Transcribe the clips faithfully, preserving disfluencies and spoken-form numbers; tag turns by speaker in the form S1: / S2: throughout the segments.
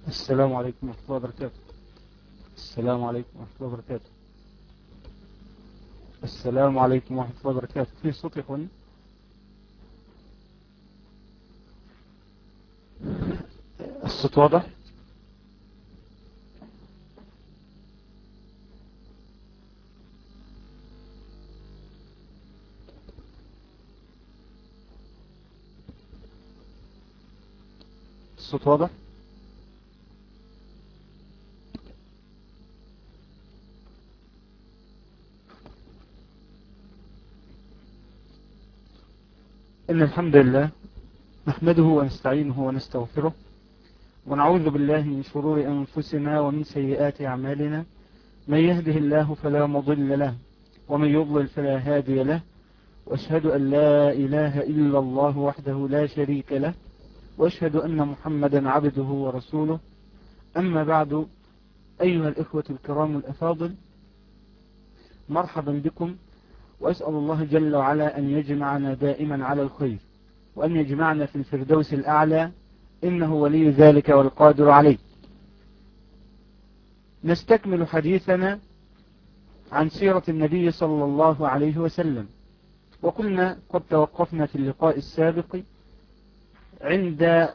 S1: السلام عليكم ورحمة الله وبركاته. السلام عليكم ورحمة الله وبركاته. السلام عليكم ورحمة الله وبركاته. في صوت يا اخواني؟ الصوت واضح؟ الصوت واضح؟ إن الحمد لله نحمده ونستعينه ونستغفره ونعوذ بالله من شرور أنفسنا ومن سيئات أعمالنا. من يهده الله فلا مضل له ومن يضلل فلا هادي له، وأشهد أن لا إله إلا الله وحده لا شريك له، وأشهد أن محمدا عبده ورسوله. أما بعد، أيها الإخوة الكرام الأفاضل، مرحبا بكم، وأسأل الله جل وعلا أن يجمعنا دائما على الخير، وأن يجمعنا في الفردوس الأعلى، إنه ولي ذلك والقادر عليه. نستكمل حديثنا عن سيرة النبي صلى الله عليه وسلم، وقلنا قد توقفنا في اللقاء السابق عند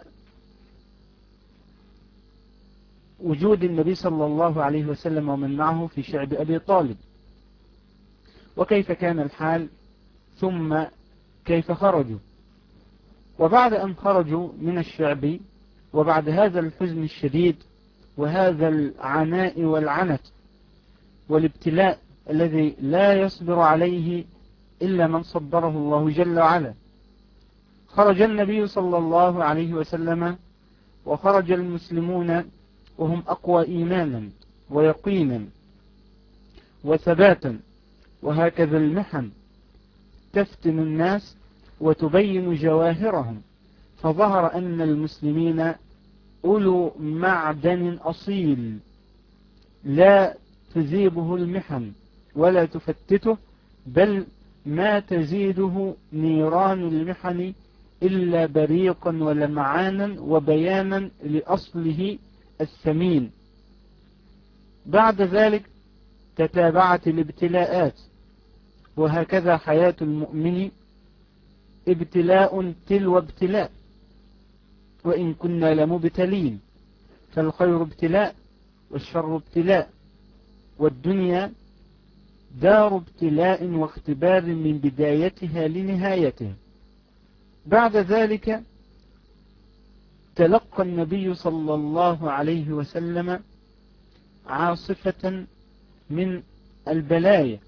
S1: وجود النبي صلى الله عليه وسلم ومن معه في شعب أبي طالب، وكيف كان الحال، ثم كيف خرجوا. وبعد أن خرجوا من الشعب، وبعد هذا الحزن الشديد وهذا العناء والعنت والابتلاء الذي لا يصبر عليه إلا من صبره الله جل وعلا، خرج النبي صلى الله عليه وسلم وخرج المسلمون وهم أقوى إيمانا ويقينا وثباتا. وهكذا المحن تفتن الناس وتبين جواهرهم، فظهر أن المسلمين أولو معدن أصيل لا تذيبه المحن ولا تفتته، بل ما تزيده نيران المحن إلا بريقا ولمعانا وبيانا لأصله الثمين. بعد ذلك تتابعت الابتلاءات، وهكذا حياة المؤمن ابتلاء تلو ابتلاء، وإن كنا لمبتلين، فالخير ابتلاء والشر ابتلاء، والدنيا دار ابتلاء واختبار من بدايتها لنهايتها. بعد ذلك تلقى النبي صلى الله عليه وسلم عاصفة من البلايا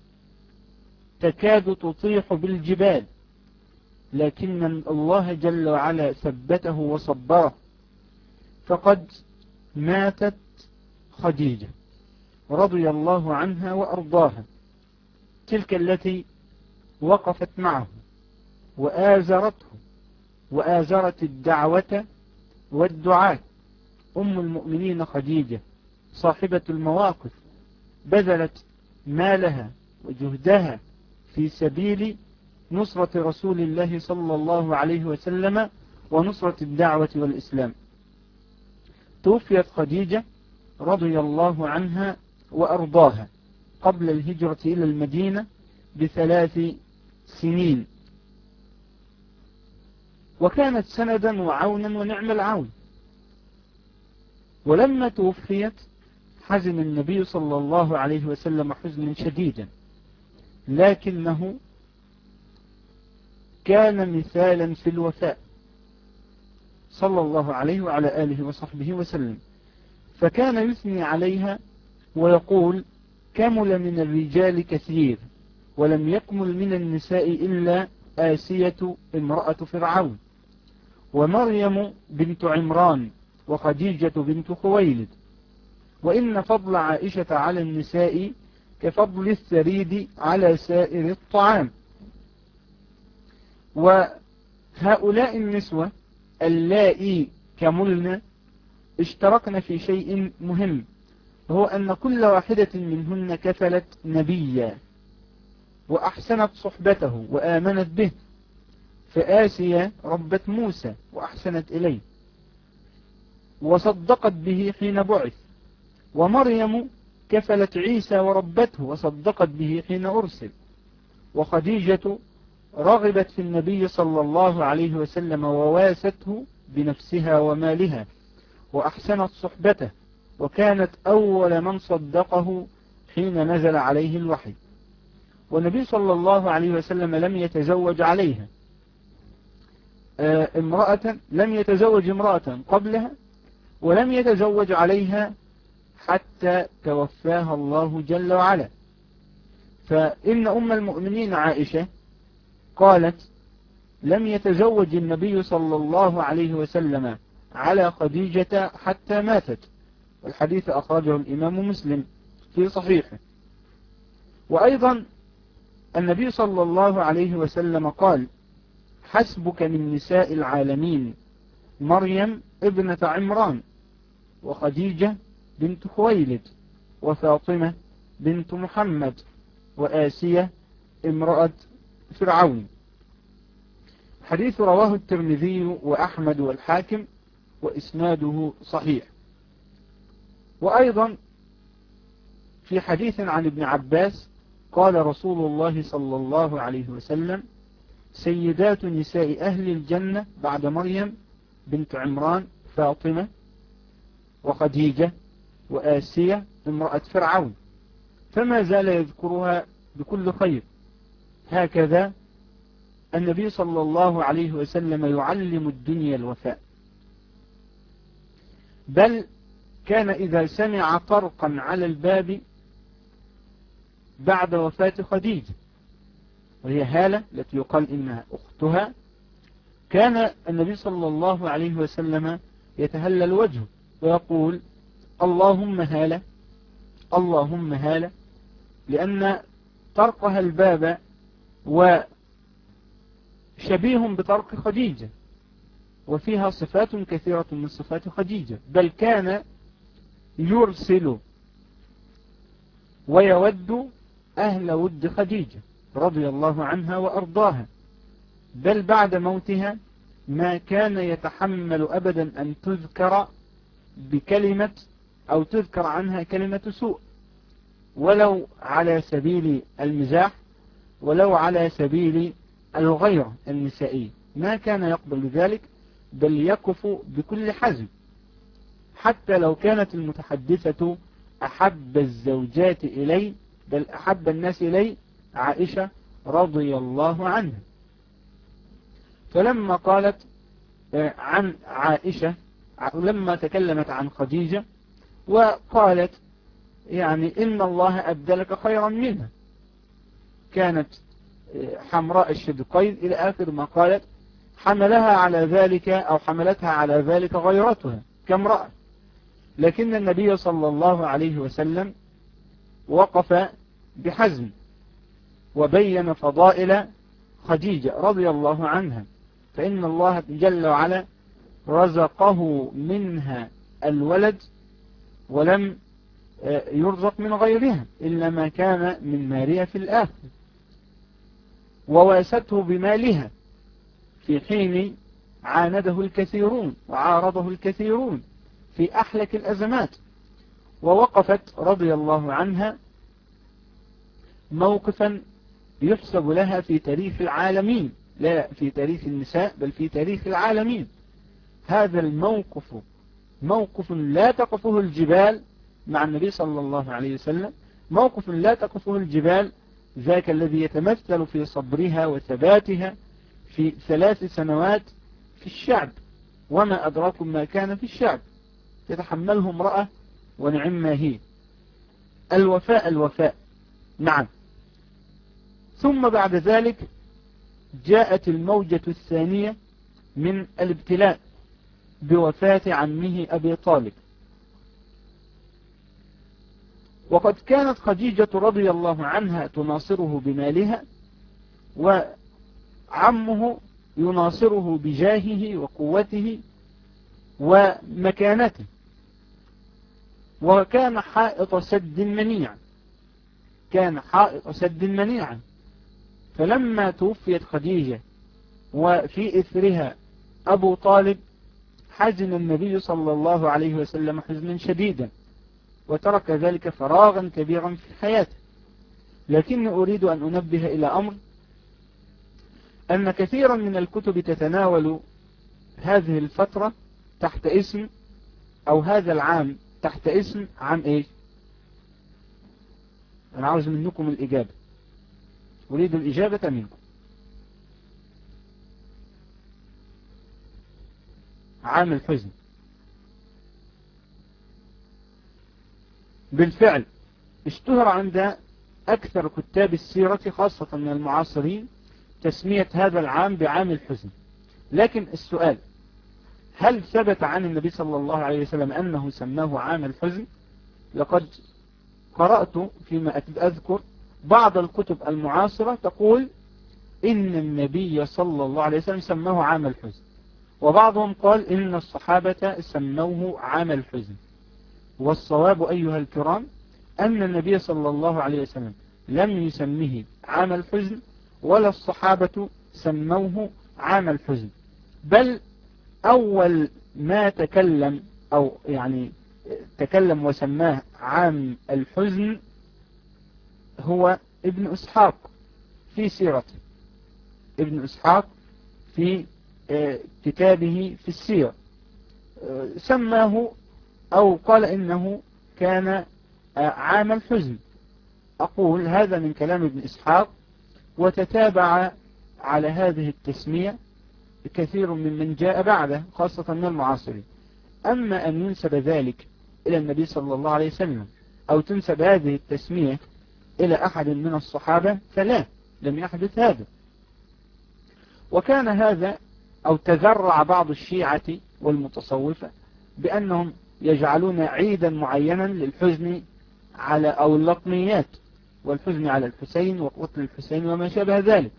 S1: تكاد تطيح بالجبال، لكن الله جل وعلا ثبته وصبره، فقد ماتت خديجة رضي الله عنها وأرضاها، تلك التي وقفت معه وآزرته وآزرت الدعوة والدعاء. أم المؤمنين خديجة صاحبة المواقف، بذلت مالها وجهدها في سبيل نصرة رسول الله صلى الله عليه وسلم ونصرة الدعوة والإسلام. توفيت خديجة رضي الله عنها وأرضاها قبل الهجرة إلى المدينة بثلاث سنين، وكانت سندا وعونا ونعم العون. ولما توفيت حزن النبي صلى الله عليه وسلم حزنا شديدا، لكنه كان مثالا في الوفاء صلى الله عليه وعلى آله وصحبه وسلم، فكان يثني عليها ويقول: كمل من الرجال كثير ولم يكمل من النساء إلا آسية امرأة فرعون، ومريم بنت عمران، وخديجة بنت خويلد، وإن فضل عائشة على النساء كفضل الثريد على سائر الطعام. وهؤلاء النسوة اللائي كملن اشتركن في شيء مهم، وهو أن كل واحدة منهن كفلت نبيا وأحسنت صحبته وآمنت به. فآسيا ربت موسى وأحسنت إليه، وصدقت به حين بعث، ومريم كفلت عيسى وربته وصدقت به حين أرسل، وخديجة رغبت في النبي صلى الله عليه وسلم وواسته بنفسها ومالها وأحسنت صحبته، وكانت أول من صدقه حين نزل عليه الوحي. والنبي صلى الله عليه وسلم لم يتزوج عليها امرأة لم يتزوج امرأة قبلها، ولم يتزوج عليها حتى توفاها الله جل وعلا. فإن أم المؤمنين عائشة قالت: لم يتزوج النبي صلى الله عليه وسلم على خديجة حتى ماتت، والحديث أخرجه الإمام مسلم في صحيحه. وأيضا النبي صلى الله عليه وسلم قال: حسبك من نساء العالمين مريم ابنة عمران، وخديجة بنت خويلد، وفاطمة بنت محمد، وآسية امرأة فرعون. حديث رواه الترمذي وأحمد والحاكم، وإسناده صحيح. وأيضا في حديث عن ابن عباس قال رسول الله صلى الله عليه وسلم: سيدات نساء أهل الجنة بعد مريم بنت عمران فاطمة وخديجة وآسية امرأة فرعون، فما زال يذكرها بكل خير. هكذا النبي صلى الله عليه وسلم يعلم الدنيا الوفاء، بل كان إذا سمع طرقا على الباب بعد وفاة خديجة، وهي هالة التي يقال إنها أختها، كان النبي صلى الله عليه وسلم يتهلل وجهه ويقول: اللهم هالة اللهم هالة، لأن طرقها الباب وشبيه بطرق خديجة، وفيها صفات كثيرة من صفات خديجة، بل كان يرسل ويود أهل ود خديجة رضي الله عنها وأرضاها، بل بعد موتها ما كان يتحمل أبدا أن تذكر بكلمة أو تذكر عنها كلمة سوء، ولو على سبيل المزاح، ولو على سبيل الغيرة النسائية، ما كان يقبل ذلك، بل يقف بكل حزم، حتى لو كانت المتحدثة أحب الزوجات إلي، بل أحب الناس إلي عائشة رضي الله عنها. فلما قالت عن عائشة، لما تكلمت عن خديجة وقالت يعني إن الله أبدلك خيرا منها، كانت حمراء الشدقين إلى آخر ما قالت، حملها على ذلك أو حملتها على ذلك غيرتها كامرأة. لكن النبي صلى الله عليه وسلم وقف بحزم وبين فضائل خديجة رضي الله عنها، فإن الله جل وعلا رزقه منها الولد ولم يرزق من غيرها إلا ما كان من ماريا في الآخر، وواسته بمالها في حين عانده الكثيرون وعارضه الكثيرون في أحلك الأزمات، ووقفت رضي الله عنها موقفا يحسب لها في تاريخ العالمين، لا في تاريخ النساء بل في تاريخ العالمين. هذا الموقف موقف لا تقفه الجبال مع النبي صلى الله عليه وسلم، موقف لا تقفه الجبال، ذاك الذي يتمثل في صبرها وثباتها في ثلاث سنوات في الشعب، وما أدراكم ما كان في الشعب، تتحمله امرأة ونعم ما هي. الوفاء الوفاء نعم. ثم بعد ذلك جاءت الموجة الثانية من الابتلاء بوفاة عمه أبي طالب. وقد كانت خديجة رضي الله عنها تناصره بمالها، وعمه يناصره بجاهه وقوته ومكانته، وكان حائط سد منيع كان حائط سد منيعا. فلما توفيت خديجة وفي إثرها أبو طالب، حزن النبي صلى الله عليه وسلم حزنا شديدا، وترك ذلك فراغا كبيرا في حياته. لكني أريد أن أنبه إلى أمر، أن كثيرا من الكتب تتناول هذه الفترة تحت اسم، أو هذا العام تحت اسم عام إيه؟ أنا عاوز منكم الإجابة، أريد الإجابة منكم. عام الحزن. بالفعل اشتهر عند أكثر كتاب السيرة خاصة من المعاصرين تسمية هذا العام بعام الحزن. لكن السؤال، هل ثبت عن النبي صلى الله عليه وسلم أنه سماه عام الحزن؟ لقد قرأت فيما أذكر بعض الكتب المعاصرة تقول إن النبي صلى الله عليه وسلم سماه عام الحزن، وبعضهم قال إن الصحابة سموه عام الحزن. والصواب أيها الكرام أن النبي صلى الله عليه وسلم لم يسميه عام الحزن، ولا الصحابة سموه عام الحزن، بل أول ما تكلم أو يعني تكلم وسماه عام الحزن هو ابن إسحاق في سيرته. ابن إسحاق في كتابه في السيرة سماه أو قال إنه كان عام الحزن. أقول هذا من كلام ابن إسحاق، وتتابع على هذه التسمية كثير ممن جاء بعده خاصة من المعاصرين. أما أن ينسب ذلك إلى النبي صلى الله عليه وسلم أو تنسب هذه التسمية إلى أحد من الصحابة فلا، لم يحدث هذا. وكان هذا أو تذرع بعض الشيعة والمتصوفة بأنهم يجعلون عيدا معينا للحزن على أو اللطميات والحزن على الحسين وقتل الحسين وما شابه ذلك.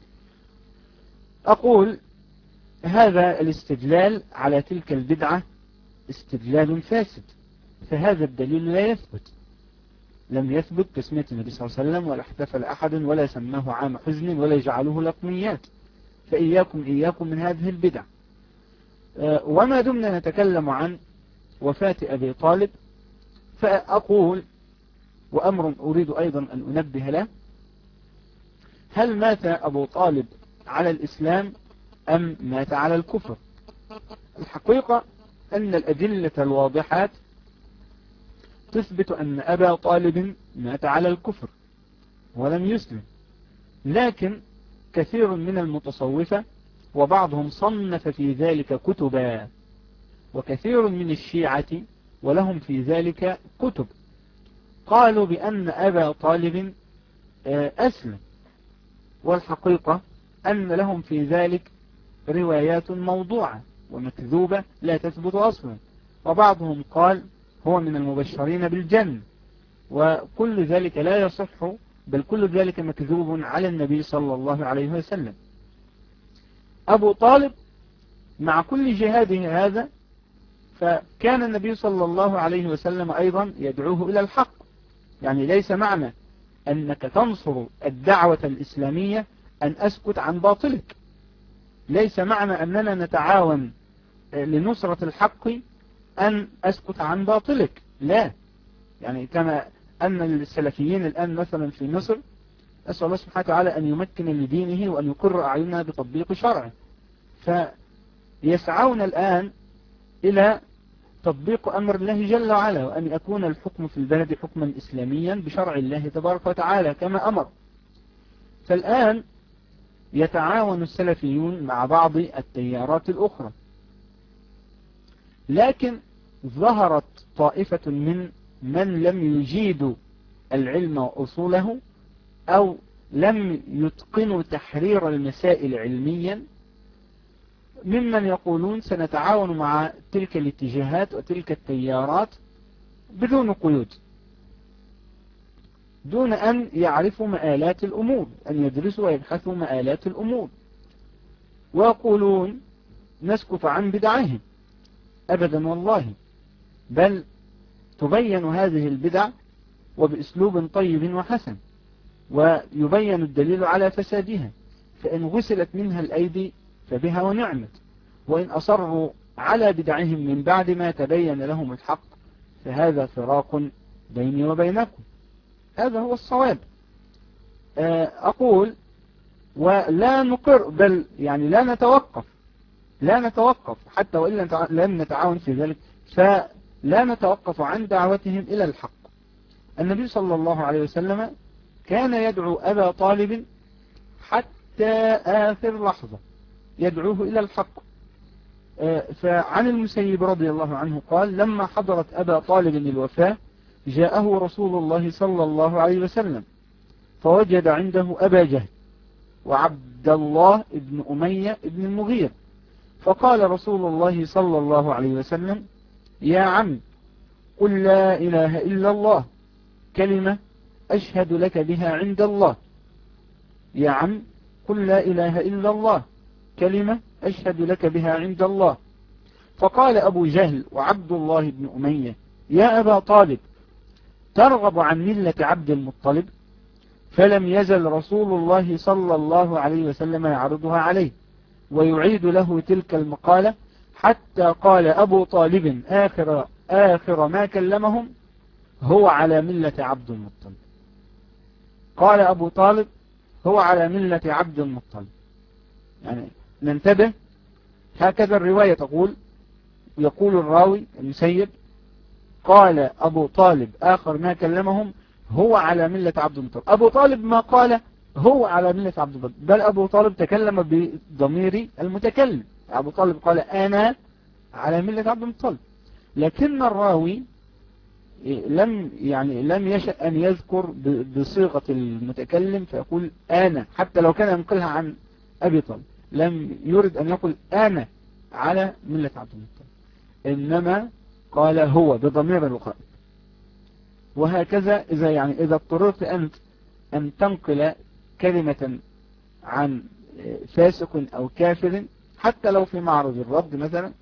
S1: أقول هذا الاستدلال على تلك البدعة استدلال فاسد، فهذا الدليل لا يثبت. لم يثبت تسمية النبي صلى الله عليه وسلم، ولا احتفل أحد ولا سماه عام حزن ولا جعله لطميات. فإياكم إياكم من هذه البدع. وما دمنا نتكلم عن وفاة أبي طالب، فأقول وأمر أريد أيضا أن أنبه له، هل مات أبو طالب على الإسلام أم مات على الكفر؟ الحقيقة أن الأدلة الواضحات تثبت أن أبا طالب مات على الكفر ولم يسلم، لكن كثير من المتصوفة وبعضهم صنف في ذلك كتبا، وكثير من الشيعة ولهم في ذلك كتب قالوا بأن أبا طالب أسلم، والحقيقة أن لهم في ذلك روايات موضوعة ومكذوبة لا تثبت أصلا. وبعضهم قال هو من المبشرين بالجنة، وكل ذلك لا يصح، بل كل ذلك مكذوب على النبي صلى الله عليه وسلم. أبو طالب مع كل جهاده هذا فكان النبي صلى الله عليه وسلم أيضا يدعوه إلى الحق. يعني ليس معنى أنك تنصر الدعوة الإسلامية أن أسكت عن باطلك، ليس معنى أننا نتعاون لنصرة الحق أن أسكت عن باطلك، لا. يعني كما أن السلفيين الآن مثلا في مصر أسأل الله سبحانه وتعالى أن يمكن لدينه وأن يقر أعيننا بتطبيق شرعه، فيسعون الآن إلى تطبيق أمر الله جل وعلا، وأن يكون الحكم في البلد حكما إسلاميا بشرع الله تبارك وتعالى كما أمر. فالآن يتعاون السلفيون مع بعض التيارات الأخرى، لكن ظهرت طائفة من من لم يجيدوا العلم وأصوله أو لم يتقنوا تحرير المسائل علميا، ممن يقولون سنتعاون مع تلك الاتجاهات وتلك التيارات بدون قيود، دون أن يعرفوا مآلات الأمور، أن يدرسوا ويبحثوا مآلات الأمور، ويقولون نسكت عن بدعهم. أبدا والله، بل تبين هذه البدع وبأسلوب طيب وحسن، ويبين الدليل على فسادها، فإن غسلت منها الأيدي فبها ونعمت، وإن أصروا على بدعهم من بعد ما تبين لهم الحق فهذا فراق بيني وبينكم. هذا هو الصواب. أقول ولا نقر، بل يعني لا نتوقف لا نتوقف حتى وإن لم نتعاون في ذلك، فلا نتوقف عن دعوتهم إلى الحق. النبي صلى الله عليه وسلم كان يدعو أبا طالب حتى آخر لحظة، يدعوه إلى الحق. فعن المسيب رضي الله عنه قال: لما حضرت أبا طالب الوفاة جاءه رسول الله صلى الله عليه وسلم فوجد عنده أبا جهل وعبد الله بن أمية بن المغير، فقال رسول الله صلى الله عليه وسلم: يا عم قل لا إله إلا الله كلمة أشهد لك بها عند الله. يا عم قل لا إله إلا الله كلمة أشهد لك بها عند الله. فقال أبو جهل وعبد الله بن أمية: يا أبا طالب ترغب عن ملة عبد المطلب؟ فلم يزل رسول الله صلى الله عليه وسلم يعرضها عليه ويعيد له تلك المقالة حتى قال أبو طالب آخر, آخر ما كلمهم: هو على ملة عبد المطلب. قال أبو طالب: هو على ملة عبد المطلب. يعني ننتبه، هكذا الرواية تقول، يقول الراوي المسيب: قال أبو طالب آخر ما كلمهم: هو على ملة عبد المطلب. أبو طالب ما قال هو على ملة عبد المطلب، بل أبو طالب تكلم بضمير المتكلم. أبو طالب قال: أنا على ملة عبد المطلب، لكن الراوي لم يعني لم يشأ أن يذكر بصيغة المتكلم فيقول أنا، حتى لو كان ينقلها عن أبي طالب، لم يرد أن يقول أنا على ملة عبد المطلب، إنما قال هو بضمير الغائب. وهكذا إذا يعني إذا اضطررت أنت أن تنقل كلمة عن فاسق أو كافر حتى لو في معرض الرد مثلا،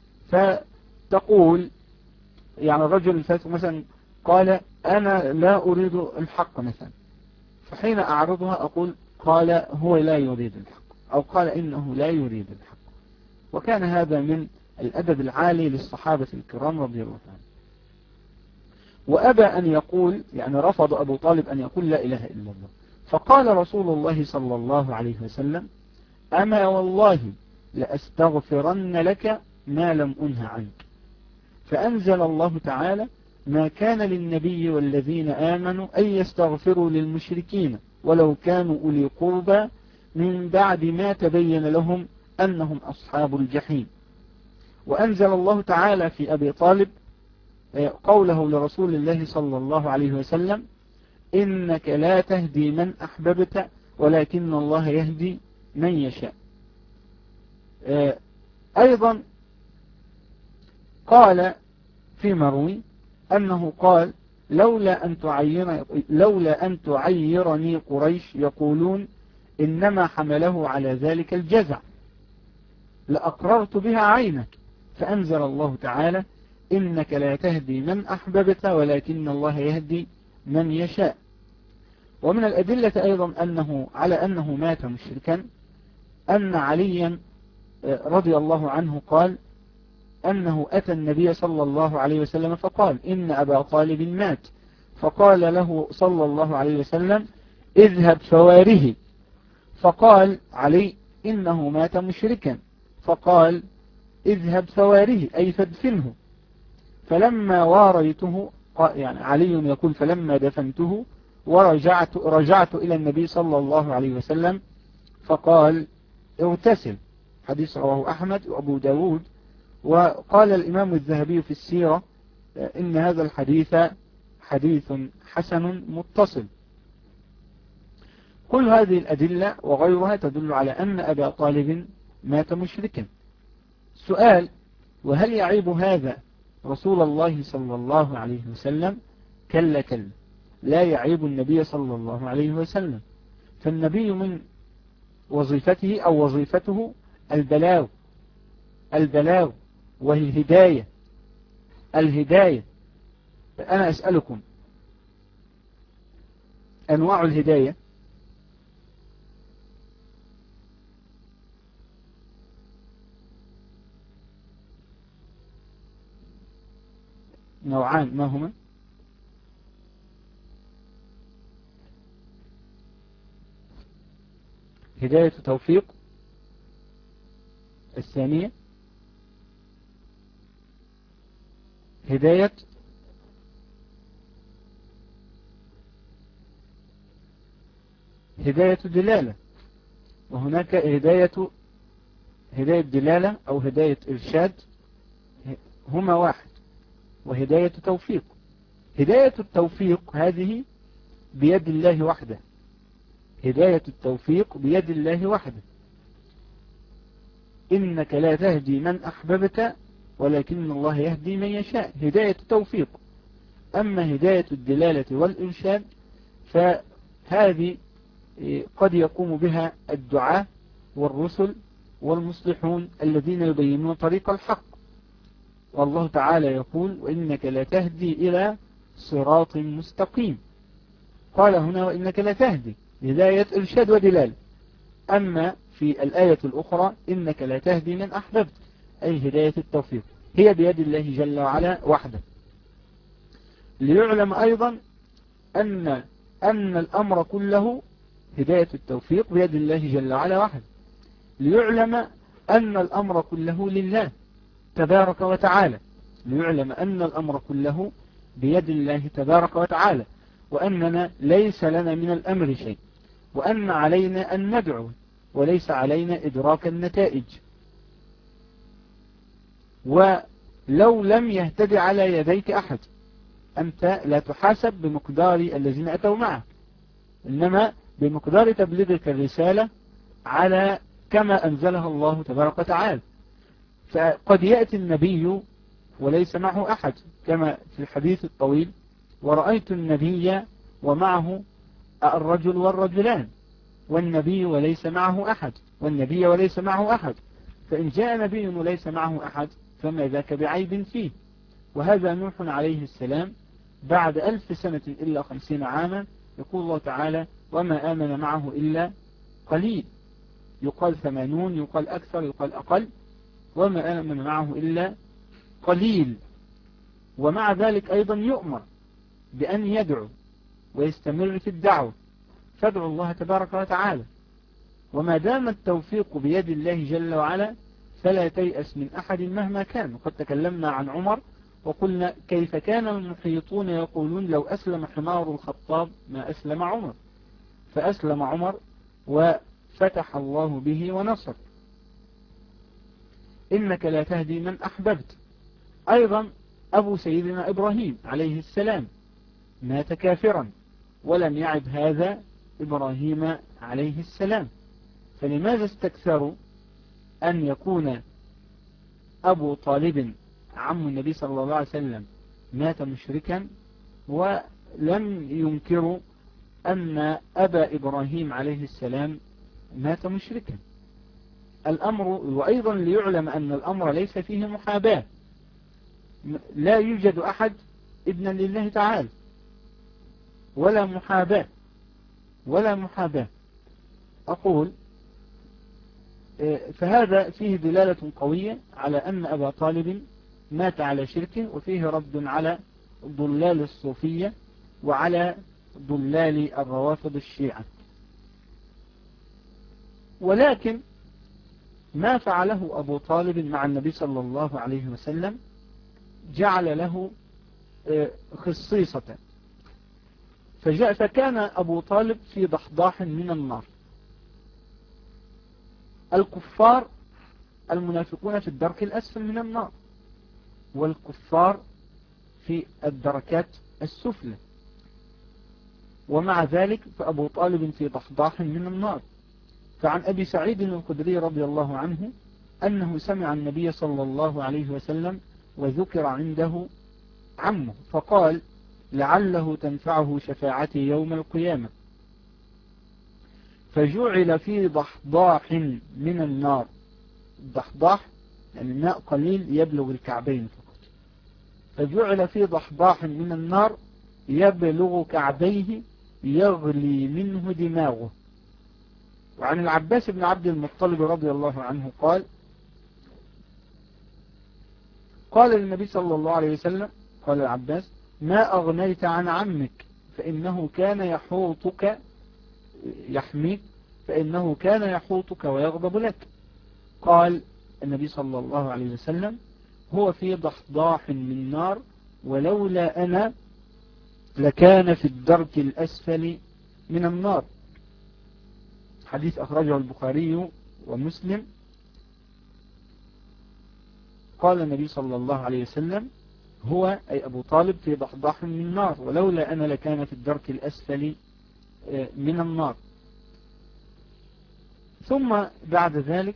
S1: فتقول يعني الرجل الفاسق مثلا قال: أنا لا أريد الحق مثلا، فحين أعرضها أقول: قال هو لا يريد الحق، أو قال إنه لا يريد الحق. وكان هذا من الأدب العالي للصحابة الكرام رضي الله عنهم. وأبى أن يقول، يعني رفض أبو طالب أن يقول لا إله إلا الله. فقال رسول الله صلى الله عليه وسلم: أما والله لأستغفرن لك ما لم أنه عنك. فأنزل الله تعالى: ما كان للنبي والذين آمنوا أن يستغفروا للمشركين ولو كانوا أولي قربى من بعد ما تبين لهم أنهم أصحاب الجحيم. وأنزل الله تعالى في أبي طالب قوله لرسول الله صلى الله عليه وسلم: إنك لا تهدي من أحببت ولكن الله يهدي من يشاء. أيضا قال في مروي أنه قال: لولا أن تعير لولا أن تعيرني قريش يقولون إنما حمله على ذلك الجزع لأقررت بها عينك. فأنزل الله تعالى: إنك لا تهدي من أحببت ولكن الله يهدي من يشاء. ومن الأدلة أيضا أنه على أنه مات مشركا أن عليا رضي الله عنه قال أنه أتى النبي صلى الله عليه وسلم فقال: إن أبا طالب مات. فقال له صلى الله عليه وسلم: اذهب فواره. فقال علي: إنه مات مشركا. فقال: اذهب فواره أي فادفنه. فلما واريته، يعني علي يقول: فلما دفنته ورجعت رجعت إلى النبي صلى الله عليه وسلم فقال: اغتسل. حديث رواه أحمد وأبو داود. وقال الإمام الذهبي في السيرة إن هذا الحديث حديث حسن متصل. كل هذه الأدلة وغيرها تدل على أن أبا طالب مات مشركا. سؤال: وهل يعيب هذا رسول الله صلى الله عليه وسلم؟ كلا كلا، لا يعيب النبي صلى الله عليه وسلم، فالنبي من وظيفته أو وظيفته البلاغ البلاغ والهداية الهداية. أنا أسألكم: أنواع الهداية نوعان، ما هما؟ هداية توفيق، الثانية هداية هداية دلالة. وهناك هداية هداية دلالة أو هداية إرشاد، هما واحد. وهداية توفيق، هداية التوفيق هذه بيد الله وحده، هداية التوفيق بيد الله وحده. إنك لا تهدي من أحببت ولكن الله يهدي من يشاء، هداية التوفيق. أما هداية الدلالة والإرشاد فهذه قد يقوم بها الدعاة والرسل والمصلحون الذين يبينون طريق الحق. والله تعالى يقول وإنك لا تهدي إلى صراط مستقيم. قال هنا وإنك لا تهدي، هداية إرشاد ودلالة. أما في الآية الأخرى إنك لا تهدي من أحببت، أي هداية التوفيق هي بيد الله جل وعلا وحده. ليعلم أيضا أن أن الأمر كله، هداية التوفيق بيد الله جل وعلا وحده، ليعلم أن الأمر كله لله تبارك وتعالى، ليعلم أن الأمر كله بيد الله تبارك وتعالى، وأننا ليس لنا من الأمر شيء، وأن علينا أن ندعو وليس علينا إدراك النتائج. ولو لم يهتدي على يديك أحد أنت لا تحاسب بمقدار الذين أتوا معك، إنما بمقدار تبليغك الرسالة على كما أنزلها الله تبارك وتعالى. فقد يأتي النبي وليس معه أحد كما في الحديث الطويل ورأيت النبي ومعه الرجل والرجلان، والنبي وليس معه أحد والنبي وليس معه أحد. فإن جاء نبي وليس معه أحد فما ذاك بعيب فيه. وهذا نوح عليه السلام بعد ألف سنة إلا خمسين عاما، يقول الله تعالى وما آمن معه إلا قليل، يقال ثمانون، يقال أكثر، يقال أقل، وما آمن معه إلا قليل. ومع ذلك أيضا يؤمر بأن يدعو ويستمر في الدعوة، فادعوا الله تبارك وتعالى. وما دام التوفيق بيد الله جل وعلا فلا تيأس من أحد مهما كان. وقد تكلمنا عن عمر وقلنا كيف كان المحيطون يقولون لو أسلم حمار الخطاب ما أسلم عمر، فأسلم عمر وفتح الله به ونصر. إنك لا تهدي من أحببت. أيضا أبو سيدنا إبراهيم عليه السلام مات كافرا ولم يعب هذا إبراهيم عليه السلام. فلماذا استكثروا أن يكون أبو طالب عم النبي صلى الله عليه وسلم مات مشركا، ولم ينكروا أن أبا إبراهيم عليه السلام مات مشركا؟ الأمر، وأيضا ليعلم أن الأمر ليس فيه محاباة، لا يوجد أحد ابنا لله تعالى ولا محاباة ولا محاباة. أقول فهذا فيه دلالة قوية على أن أبا طالب مات على شرك، وفيه رد على ضلال الصوفية وعلى ضلال الروافض الشيعة. ولكن ما فعله أبو طالب مع النبي صلى الله عليه وسلم جعل له خصيصة، فجاء فكان أبو طالب في ضحضاح من النار. الكفار المنافقون في الدرك الأسفل من النار، والكفار في الدركات السفلى، ومع ذلك فأبو طالب في ضحضاح من النار. فعن أبي سعيد الخدري رضي الله عنه أنه سمع النبي صلى الله عليه وسلم وذكر عنده عمه فقال لعله تنفعه شفاعتي يوم القيامة، فجعل في ضحضاح من النار. الضحضاح يعني الماء قليل يبلغ الكعبين فقط، فجعل في ضحضاح من النار يبلغ كعبيه يغلي منه دماغه. وعن العباس بن عبد المطلب رضي الله عنه قال قال للنبي صلى الله عليه وسلم قال العباس: ما أغنيت عن عمك فإنه كان يحوطك يحميك فإنه كان يحوطك ويغضب لك. قال النبي صلى الله عليه وسلم: هو في ضحضاح من نار ولولا أنا لكان في الدرك الأسفل من النار. حديث أخرجه البخاري ومسلم. قال النبي صلى الله عليه وسلم: هو أي أبو طالب في ضحضاح من نار ولولا أنا لكان في الدرك الأسفل من النار. ثم بعد ذلك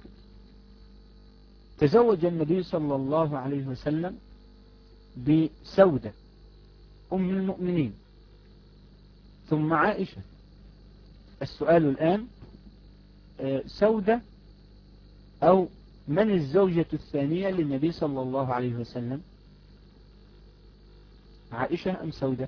S1: تزوج النبي صلى الله عليه وسلم بسودة أم المؤمنين ثم عائشة. السؤال الآن: سودة أو من الزوجة الثانية للنبي صلى الله عليه وسلم؟ عائشة أم سودة؟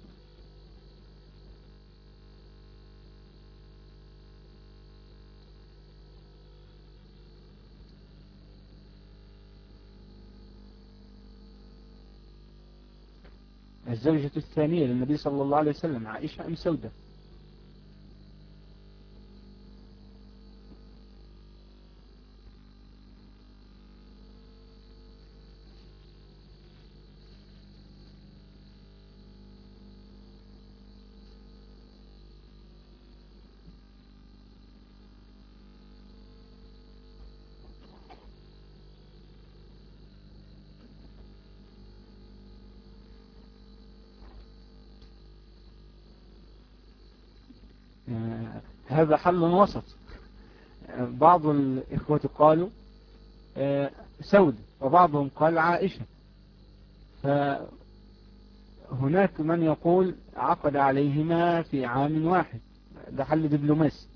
S1: الزوجة الثانية للنبي صلى الله عليه وسلم عائشة أم سودة؟ هذا حل وسط. بعض الإخوة قالوا سودة وبعضهم قال عائشة، فهناك من يقول عقد عليهما في عام واحد، ده حل دبلوماسي.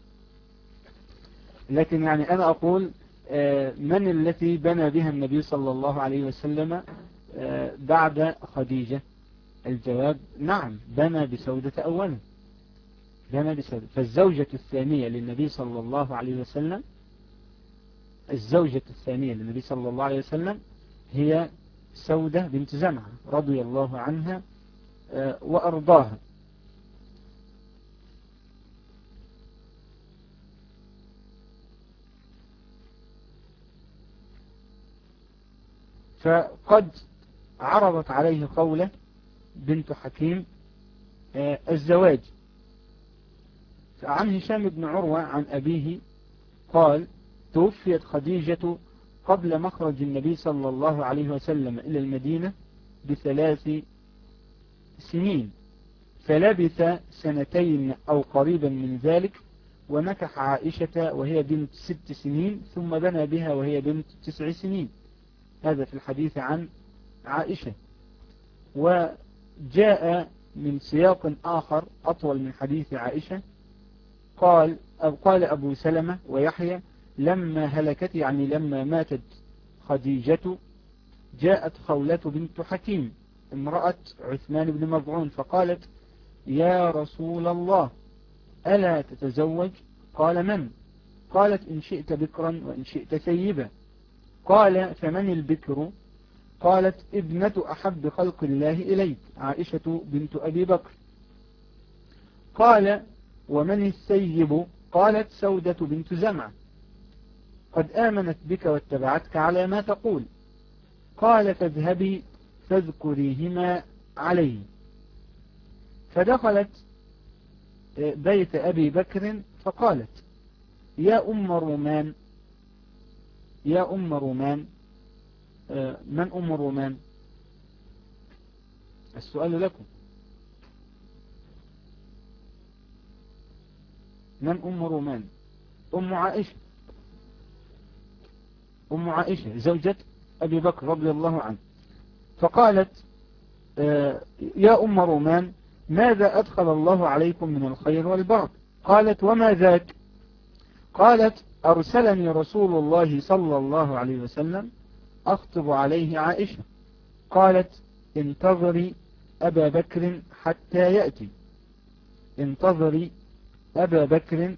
S1: لكن يعني أنا أقول من التي بنى بها النبي صلى الله عليه وسلم بعد خديجة؟ الجواب: نعم، بنى بسودة أولا، بنى بسودة. فالزوجة الثانية للنبي صلى الله عليه وسلم الزوجة الثانية للنبي صلى الله عليه وسلم هي سودة بنت زمعة رضي الله عنها وأرضاها. فقد عرضت عليه خولة بنت حكيم الزواج. عن هشام بن عروة عن أبيه قال: توفيت خديجة قبل مخرج النبي صلى الله عليه وسلم إلى المدينة بثلاث سنين، فلبث سنتين أو قريبا من ذلك ونكح عائشة وهي بنت ست سنين ثم بنى بها وهي بنت تسع سنين. هذا في الحديث عن عائشة. وجاء من سياق آخر أطول من حديث عائشة قال أو قال أبو سلمة ويحيى: لما هلكت يعني لما ماتت خديجة جاءت خولة بنت حكيم امرأة عثمان بن مظعون فقالت: يا رسول الله ألا تتزوج؟ قال: من؟ قالت: إن شئت بكرا وإن شئت ثيبا. قال: فمن البكر؟ قالت: ابنة أحب خلق الله إليك عائشة بنت أبي بكر. قال: ومن الثيب؟ قالت: سودة بنت زمعة قد آمنت بك واتبعتك على ما تقول. قال: فاذهبي فاذكريهما عليه. فدخلت بيت أبي بكر فقالت: يا أم رومان يا أم رومان من أم رومان؟ السؤال لكم، من أم رومان؟ أم عائشة أم عائشة زوجة أبي بكر رضي الله عنه. فقالت: يا أم رومان ماذا أدخل الله عليكم من الخير والبركة؟ قالت: وما ذاك؟ قالت: أرسلني رسول الله صلى الله عليه وسلم أخطب عليه عائشة. قالت: انتظري أبا بكر حتى يأتي انتظري أبا بكر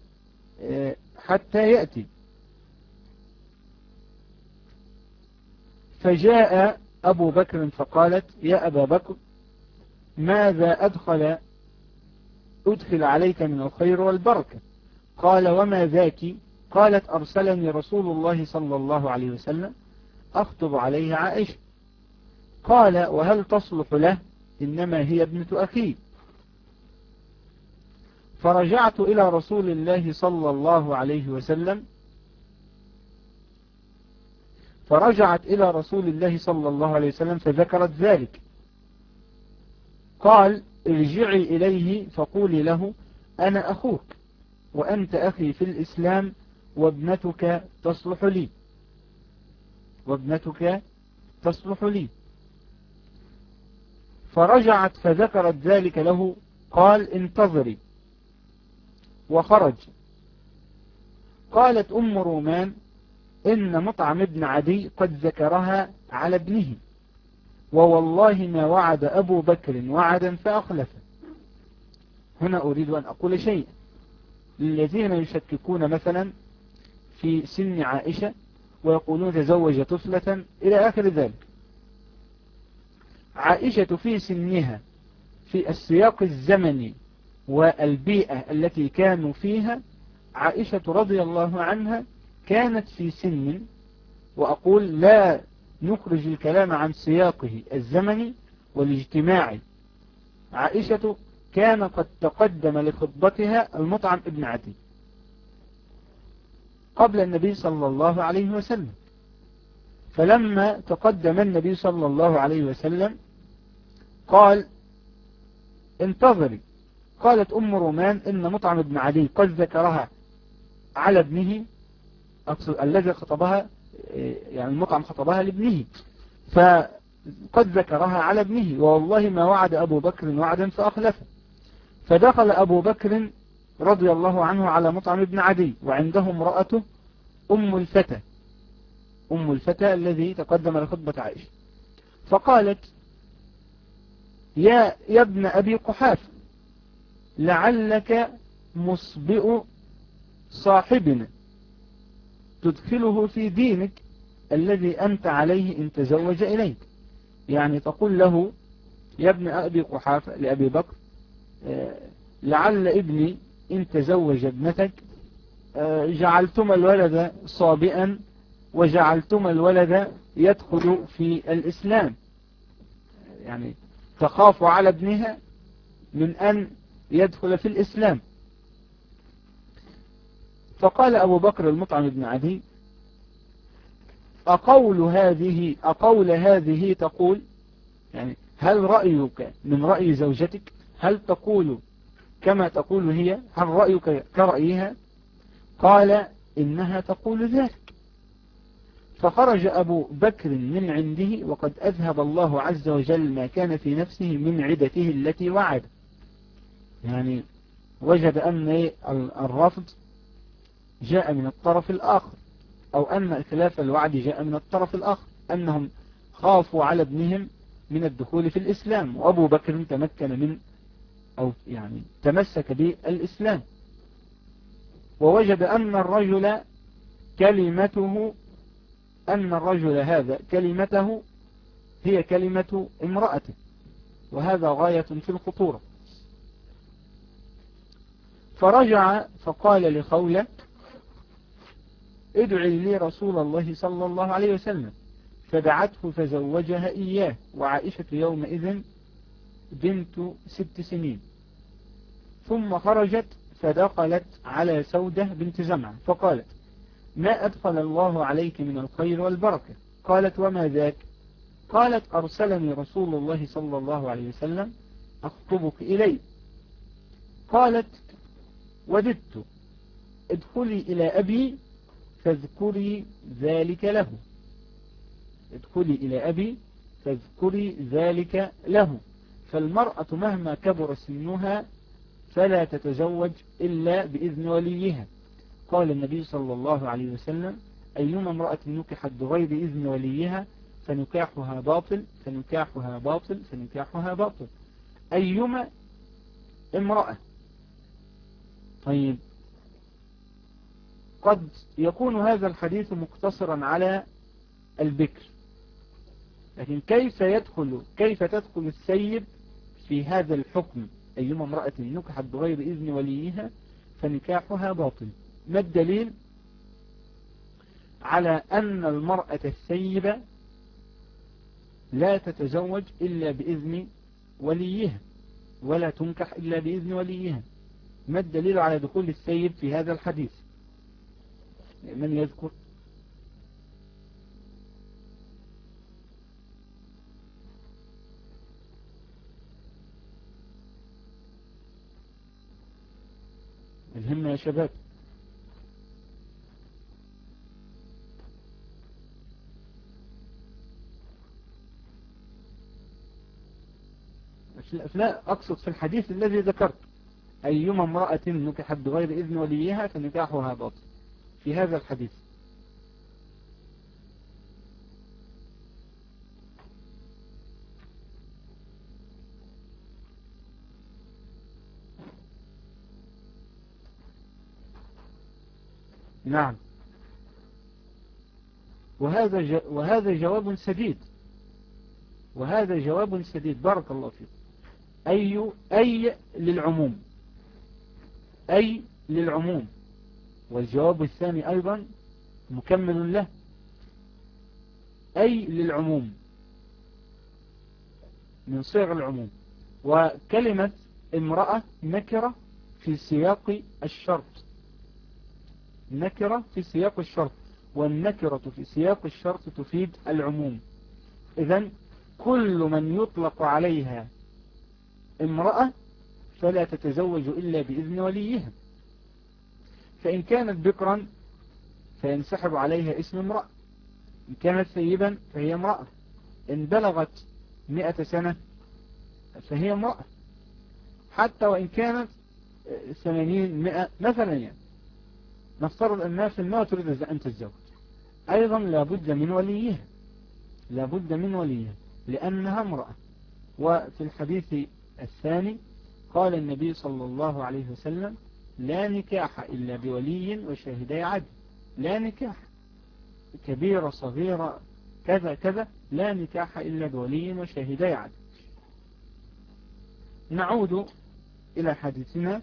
S1: حتى يأتي. فجاء أبو بكر فقالت يا أبا بكر ماذا أدخل أدخل عليك من الخير والبركة؟ قال وما ذاك؟ قالت أرسلني رسول الله صلى الله عليه وسلم أخطب عليه عائشة. قال وهل تصلح له؟ إنما هي ابنة أخي. فرجعت إلى رسول الله صلى الله عليه وسلم فرجعت إلى رسول الله صلى الله عليه وسلم فذكرت ذلك. قال ارجعي إليه فقولي له أنا أخوك وأنت أخي في الإسلام وابنتك تصلح لي وابنتك تصلح لي. فرجعت فذكرت ذلك له. قال انتظري وخرج. قالت أم رومان إن مطعم ابن عدي قد ذكرها على ابنه ووالله ما وعد أبو بكر وعدا فأخلفه. هنا أريد أن أقول شيء للذين يشككون مثلا في سن عائشة ويقولون تزوج طفلة إلى آخر ذلك. عائشة في سنها في السياق الزمني والبيئة التي كانوا فيها، عائشة رضي الله عنها كانت في سن، وأقول لا نخرج الكلام عن سياقه الزمني والاجتماعي، عائشة كان قد تقدم لخطبتها المطعم ابن عدي قبل النبي صلى الله عليه وسلم. فلما تقدم النبي صلى الله عليه وسلم قال انتظري. قالت أم رومان إن مطعم ابن عدي قد ذكرها على ابنه، الذي خطبها يعني المطعم خطبها لابنه، فقد ذكرها على ابنه والله ما وعد أبو بكر وعدا فأخلفه. فدخل أبو بكر رضي الله عنه على مطعم ابن عدي وعنده امرأته أم الفتى أم الفتى الذي تقدم لخطبة عائشة. فقالت يا, يا ابن أبي قحافة لعلك مصبئ صاحبنا تدخله في دينك الذي أنت عليه إن تزوج إليك. يعني تقول له يا ابن أبي قحافة لأبي بكر لعل ابني إن تزوج ابنتك جعلتم الولد صابئا وجعلتم الولد يدخل في الإسلام، يعني تخاف على ابنها من أن يدخل في الإسلام. فقال أبو بكر المطعم بن عدي أقول هذه أقول هذه تقول، يعني هل رأيك من رأي زوجتك؟ هل تقول كما تقول هي؟ هل رأيك كرأيها؟ قال إنها تقول ذلك. فخرج أبو بكر من عنده وقد أذهب الله عز وجل ما كان في نفسه من عدته التي وعد، يعني وجد أن الرفض جاء من الطرف الآخر، أو أن خلاف الوعد جاء من الطرف الآخر، أنهم خافوا على ابنهم من الدخول في الإسلام، وأبو بكر تمكن من أو يعني تمسك بالإسلام، ووجد أن الرجل كلمته أن الرجل هذا كلمته هي كلمة امرأته، وهذا غاية في الخطورة. فرجع فقال لخولة ادعي لي رسول الله صلى الله عليه وسلم، فدعته فزوجها إياه، وعائشة يومئذ بنت ست سنين. ثم خرجت فدخلت على سودة بنت زمعة فقالت ما أدخل الله عليك من الخير والبركة؟ قالت وما ذاك؟ قالت أرسلني رسول الله صلى الله عليه وسلم أخطبك إليه. قالت وددت ادخلي إلى أبي فاذكري ذلك له ادخلي إلى أبي فاذكري ذلك له فالمرأة مهما كبر سنها فلا تتزوج إلا بإذن وليها. قال النبي صلى الله عليه وسلم أيما امرأة نكحت بغير إذن وليها فنكاحها باطل فنكاحها باطل فنكاحها باطل. أيما امرأة. طيب قد يكون هذا الحديث مقتصرا على البكر، لكن كيف يدخل كيف تدخل السيب في هذا الحكم؟ أيما امرأة نكحت بغير إذن وليها فنكاحها باطل. ما الدليل على أن المرأة السيبة لا تتزوج إلا بإذن وليها ولا تنكح إلا بإذن وليها؟ ما الدليل على دخول السيب في هذا الحديث؟ من يذكر؟ الهمة يا شباب. لا، أقصد في الحديث الذي ذكرت أيما امرأة نكحت بغير إذن وليها فنكاحها باطل، في هذا الحديث. نعم، وهذا ج... وهذا جواب سديد، وهذا جواب سديد، بارك الله فيك. أي أي للعموم، أي للعموم، والجواب الثاني أيضا مكمل له، أي للعموم من صيغ العموم. وكلمة امرأة نكرة في سياق الشرط، نكرة في سياق الشرط، والنكرة في سياق الشرط تفيد العموم. إذن كل من يطلق عليها امرأة فلا تتزوج إلا بإذن وليها. فإن كانت بكرا فينسحب عليها اسم امرأة، إن كانت ثيبا فهي امرأة، إن بلغت مئة سنة فهي امرأة، حتى وإن كانت ثمانين مئة مثلا. يعني نفترض أنها في الماء تريد أن تتزوج، أيضا لابد من وليها، لابد من وليها لأنها امرأة. وفي الحديث الثاني قال النبي صلى الله عليه وسلم: لا نكاح إلا بولي وشاهدي عدل. لا نكاح، كبيرة صغيرة كذا كذا، لا نكاح إلا بولي وشاهدي عدل. نعود إلى حديثنا.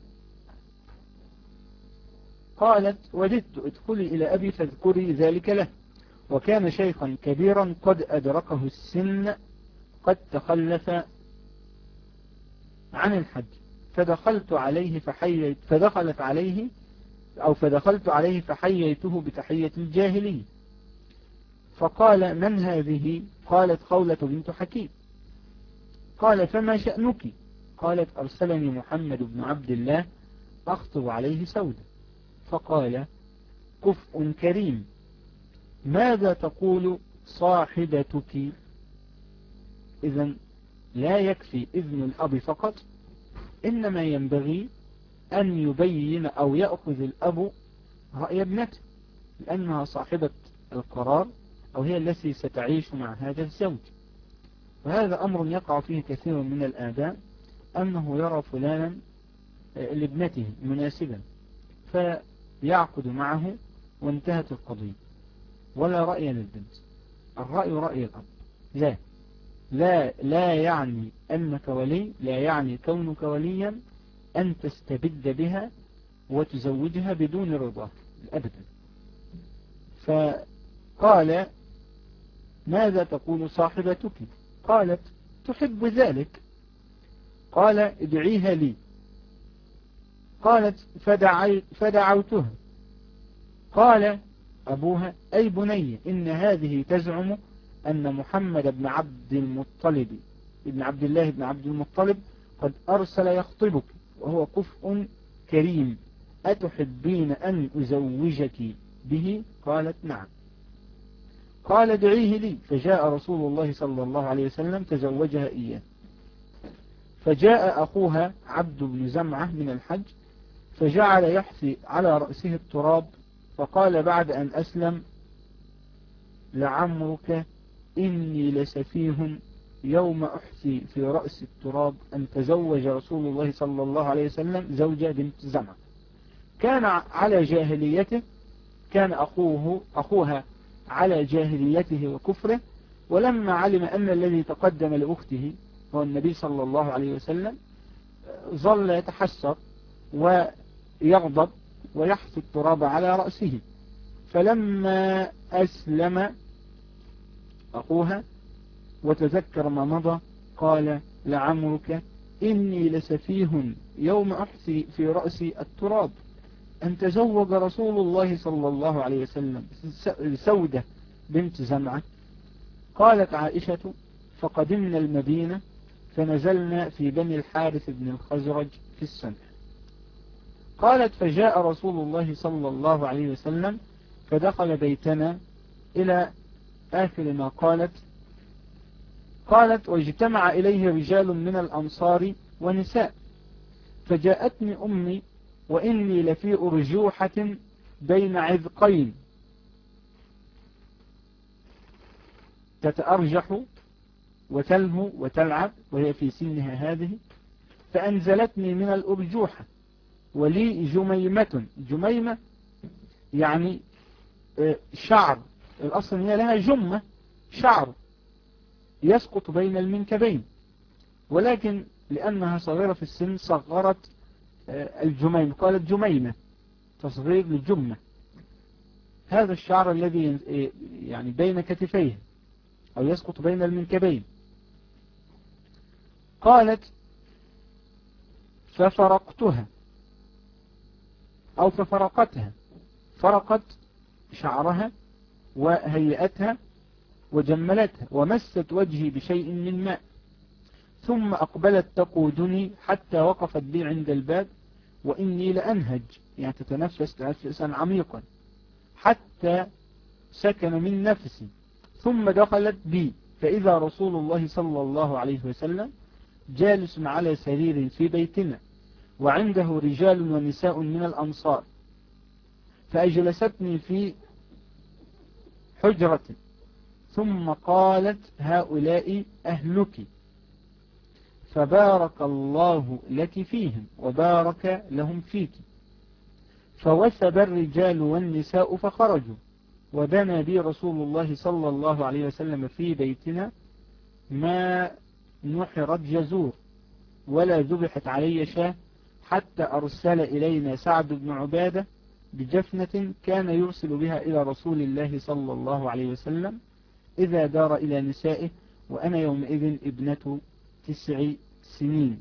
S1: قالت: وددت ادخلي إلى أبي فاذكري ذلك له، وكان شيخا كبيرا قد أدركه السن، قد تخلف عن الحج، فدخلت عليه فحييت فدخلت عليه أو فدخلت عليه فحييته بتحية الجاهلية، فقال: من هذه؟ قالت: خولة بنت حكيم. قال: فما شأنك؟ قالت: أرسلني محمد بن عبد الله أخطب عليه سودة. فقال: كفء كريم، ماذا تقول صاحبتك؟ إذن لا يكفي إذن الأب فقط، إنما ينبغي أن يبين أو يأخذ الأب رأي ابنته، لأنها صاحبة القرار أو هي التي ستعيش مع هذا الزوج. وهذا أمر يقع فيه كثير من الآباء، أنه يرى فلانا لابنته مناسبا فيعقد معه وانتهت القضية، ولا رأي للبنت، الرأي رأي الأب. لا لا لا يعني أنك ولي، لا يعني كونك وليا أن تستبد بها وتزوجها بدون رضا أبدا. فقال: ماذا تقول صاحبتك؟ قالت: تحب ذلك. قال: ادعيها لي. قالت: فدعي فدعوتها. قال أبوها: أي بني، إن هذه تزعم أن محمد بن عبد المطلب ابن عبد الله بن عبد المطلب قد أرسل يخطبك، وهو كفء كريم، أتحبين أن أزوجك به؟ قالت: نعم. قال: ادعيه لي. فجاء رسول الله صلى الله عليه وسلم تزوجها إياه. فجاء أخوها عبد بن زمعة من الحج، فجعل يحثي على رأسه التراب، فقال بعد أن أسلم: لعمرك إني لسفيه يوم أحثي في رأس التراب أن تزوج رسول الله صلى الله عليه وسلم زوجة بنت زمعة. كان على جاهليته، كان أخوه أخوها على جاهليته وكفره، ولما علم أن الذي تقدم لأخته هو النبي صلى الله عليه وسلم ظل يتحسر ويغضب ويحث التراب على رأسه. فلما أسلم أخوها وتذكر ما مضى قال لعمرك إني لسفيه يوم أحثي في رأسي التراب أن تزوج رسول الله صلى الله عليه وسلم سودة بنت زمعة. قالت عائشة فقدمنا المدينة فنزلنا في بني الحارث بن الخزرج في السنة. قالت فجاء رسول الله صلى الله عليه وسلم فدخل بيتنا إلى آخر ما قالت. قالت واجتمع إليه رجال من الأنصار ونساء فجاءتني أمي وإني لفي أرجوحة بين عذقين تتأرجح وتلهو وتلعب وهي في سنها هذه، فأنزلتني من الأرجوحة ولي جميمة. جميمة يعني شعر، الأصل هي لها جمة شعر يسقط بين المنكبين، ولكن لأنها صغيرة في السن صغرت الجميمة، قالت جميمة تصغير للجمة. هذا الشعر الذي يعني بين كتفيه أو يسقط بين المنكبين. قالت ففرقتها أو ففرقتها، فرقت شعرها وهيئتها وجملتها ومست وجهي بشيء من ماء، ثم أقبلت تقودني حتى وقفت بي عند الباب وإني لأنهج يعني تتنفس تنفسا عميقا حتى سكن من نفسي، ثم دخلت بي فإذا رسول الله صلى الله عليه وسلم جالس على سرير في بيتنا وعنده رجال ونساء من الأنصار، فأجلستني في حجرة ثم قالت هؤلاء أهلك فبارك الله لك فيهم وبارك لهم فيك. فوثب الرجال والنساء فخرجوا ودنا بي رسول الله صلى الله عليه وسلم في بيتنا ما نحرت جزور ولا ذبحت علي شاة، حتى أرسل إلينا سعد بن عبادة بجفنة كان يرسل بها إلى رسول الله صلى الله عليه وسلم إذا دار إلى نسائه، وأنا يومئذ ابنة تسع سنين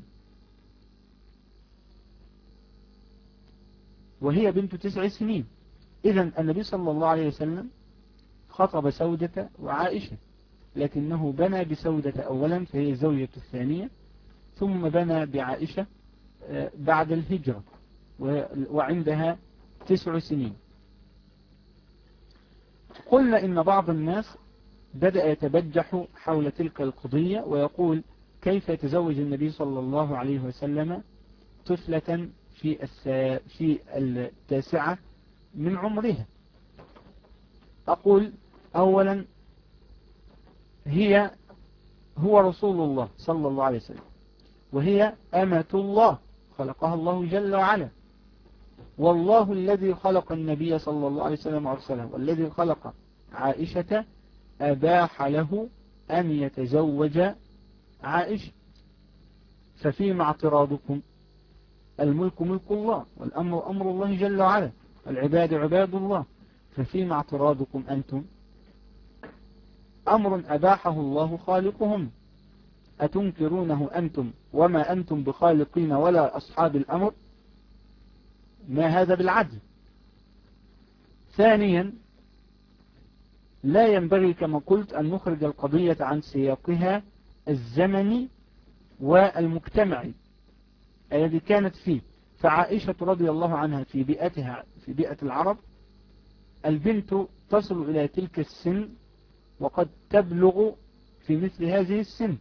S1: وهي بنت تسع سنين. إذن النبي صلى الله عليه وسلم خطب سودة وعائشة، لكنه بنى بسودة أولا فهي زوجة الثانية، ثم بنى بعائشة بعد الهجرة وعندها تسع سنين. قلنا إن بعض الناس بدأ يتبجح حول تلك القضية ويقول كيف يتزوج النبي صلى الله عليه وسلم طفلة في في التاسعة من عمرها. أقول أولا هي هو رسول الله صلى الله عليه وسلم وهي أمة الله خلقها الله جل وعلا، والله الذي خلق النبي صلى الله عليه وسلم وأرسله والذي خلق عائشة أباح له أن يتزوج عائشة، ففيما اعتراضكم؟ الملك ملك الله والأمر أمر الله جل وعلا والعباد عباد الله، ففيما اعتراضكم أنتم؟ أمر أباحه الله خالقهم أتنكرونه أنتم وما أنتم بخالقين ولا أصحاب الأمر؟ ما هذا بالعدل. ثانيا لا ينبغي كما قلت أن نخرج القضية عن سياقها الزمني والمجتمعي الذي كانت فيه. فعائشة رضي الله عنها في بيئتها في بيئة العرب البنت تصل إلى تلك السن وقد تبلغ في مثل هذه السن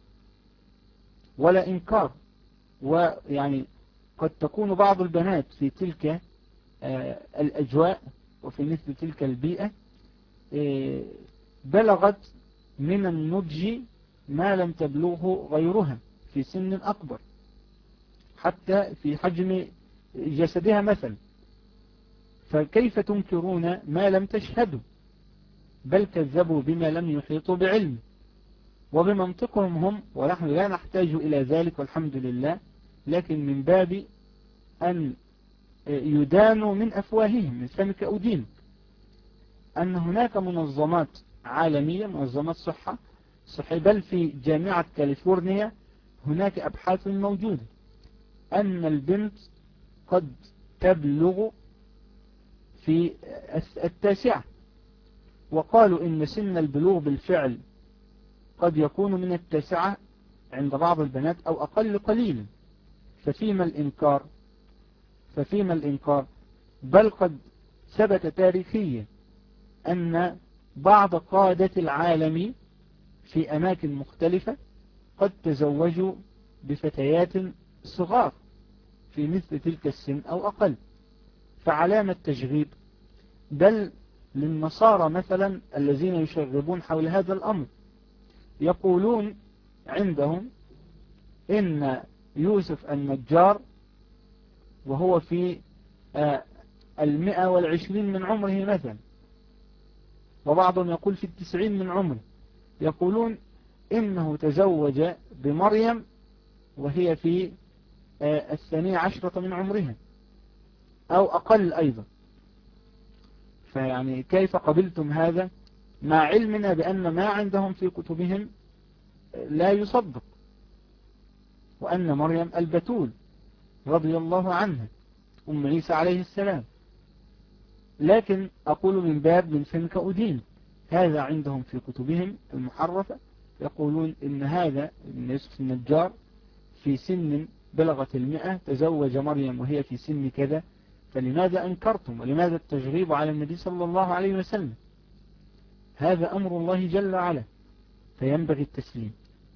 S1: ولا إنكار، ويعني قد تكون بعض البنات في تلك الأجواء وفي مثل تلك البيئة بلغت من النضج ما لم تبلغه غيرها في سن أكبر حتى في حجم جسدها مثلا، فكيف تنكرون ما لم تشهدوا؟ بل كذبوا بما لم يحيطوا بعلم، وبمنطقهم هم، ونحن لا نحتاج إلى ذلك والحمد لله، لكن من باب أن يدانوا من أفواههم من فمك أدين، أن هناك منظمات عالمية، منظمات صحة صحيح، بل في جامعة كاليفورنيا هناك أبحاث موجودة أن البنت قد تبلغ في التاسعة، وقالوا إن سن البلوغ بالفعل قد يكون من التاسعة عند بعض البنات أو أقل قليلا، ففيما الإنكار ففيما الإنكار بل قد ثبت تاريخيا أن بعض قادة العالم في أماكن مختلفة قد تزوجوا بفتيات صغار في مثل تلك السن أو أقل، فعلامة تشغيب. بل للنصارى مثلا الذين يشغبون حول هذا الأمر يقولون عندهم إن يوسف النجار وهو في المئة والعشرين من عمره مثلا، وبعضهم يقول في التسعين من عمره، يقولون إنه تزوج بمريم وهي في الثانية عشرة من عمرها أو أقل أيضا. فيعني كيف قبلتم هذا مع علمنا بأن ما عندهم في كتبهم لا يصدق، وأن مريم البتول رضي الله عنها أم عيسى عليه السلام، لكن أقول من باب من فمك أدين، هذا عندهم في كتبهم المحرفة، يقولون إن هذا ابن يوسف النجار في سن بلغت المئة تزوج مريم وهي في سن كذا، فلماذا أنكرتم ولماذا التشغيب على النبي صلى الله عليه وسلم؟ هذا أمر الله جل وعلا، فينبغي التسليم.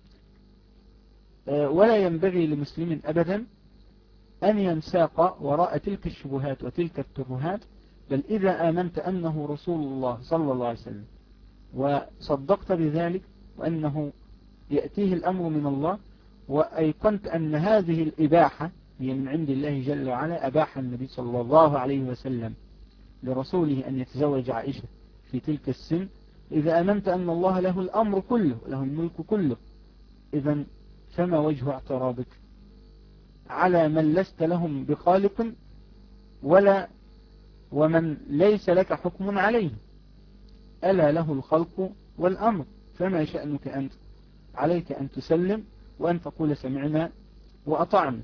S1: ولا ينبغي لمسلم أبدا أن ينساق وراء تلك الشبهات وتلك الترهات، بل إذا آمنت أنه رسول الله صلى الله عليه وسلم وصدقت بذلك وأنه يأتيه الأمر من الله، وأيقنت أن هذه الإباحة هي من عند الله جل وعلا، أباح النبي صلى الله عليه وسلم لرسوله أن يتزوج عائشة في تلك السن، إذا آمنت أن الله له الأمر كله له الملك كله، إذن فما وجه اعتراضك على من لست لهم بخالق ولا ومن ليس لك حكم عليه؟ ألا له الخلق والأمر، فما شأنك أنت؟ عليك أن تسلم وأن تقول سمعنا وأطعنا.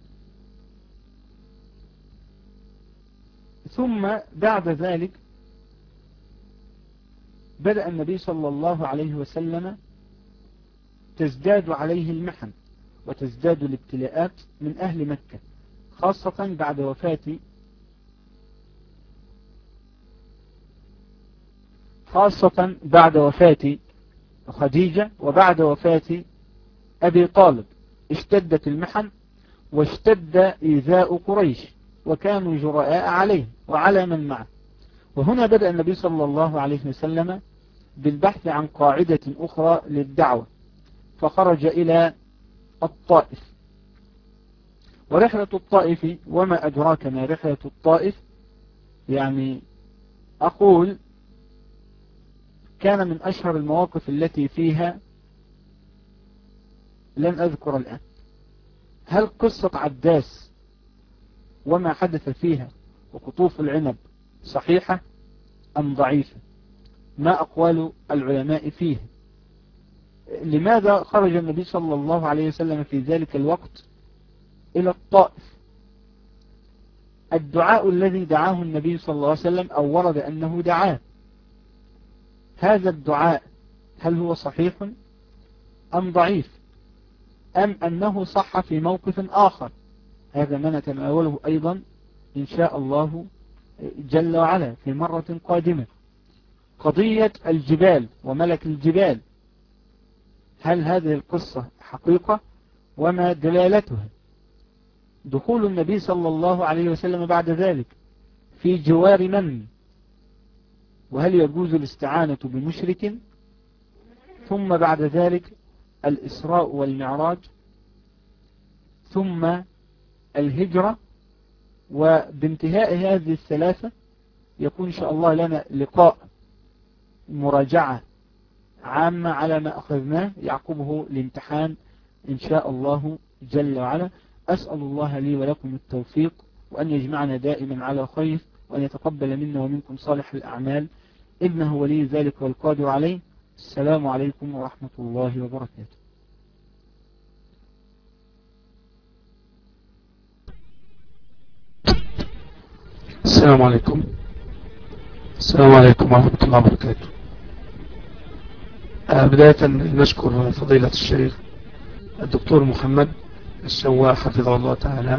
S1: ثم بعد ذلك بدأ النبي صلى الله عليه وسلم تزداد عليه المحن وتزداد الابتلاءات من أهل مكة، خاصة بعد وفاة خاصة بعد وفاة خديجة وبعد وفاة أبي طالب، اشتدت المحن واشتد إيذاء قريش وكانوا جراء عليه وعلى من معه. وهنا بدأ النبي صلى الله عليه وسلم بالبحث عن قاعدة أخرى للدعوة، فخرج إلى الطائف. ورحلة الطائف وما أدراك ما رحلة الطائف، يعني أقول كان من أشهر المواقف التي فيها لن أذكر الآن. هل قصة عداس وما حدث فيها وقطوف العنب صحيحة أم ضعيفة؟ ما أقوال العلماء فيه؟ لماذا خرج النبي صلى الله عليه وسلم في ذلك الوقت إلى الطائف؟ الدعاء الذي دعاه النبي صلى الله عليه وسلم أو ورد أنه دعاه، هذا الدعاء هل هو صحيح أم ضعيف أم أنه صح في موقف آخر؟ هذا ما نتناوله أيضا إن شاء الله جل وعلا في مرة قادمة. قضية الجبال وملك الجبال، هل هذه القصة حقيقة وما دلالتها؟ دخول النبي صلى الله عليه وسلم بعد ذلك في جوار من؟ وهل يجوز الاستعانة بمشرك؟ ثم بعد ذلك الإسراء والمعراج، ثم الهجرة. وبانتهاء هذه الثلاثة يكون إن شاء الله لنا لقاء مراجعة عامة على ما أخذناه يعقبه الامتحان إن شاء الله جل وعلا. أسأل الله لي ولكم التوفيق، وأن يجمعنا دائما على خير، وأن يتقبل منا ومنكم صالح الأعمال، إنه ولي ذلك والقادر عليه. السلام عليكم ورحمة الله وبركاته.
S2: السلام عليكم. السلام عليكم ورحمة الله وبركاته. بداية نشكر فضيلة الشيخ الدكتور محمد الشواح حفظه الله تعالى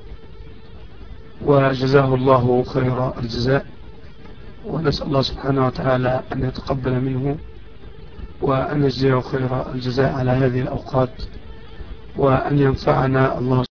S2: وجزاه الله خير الجزاء، ونسأل الله سبحانه وتعالى أن يتقبل منه وأن يجزيه خير الجزاء على هذه الأوقات، وأن ينفعنا الله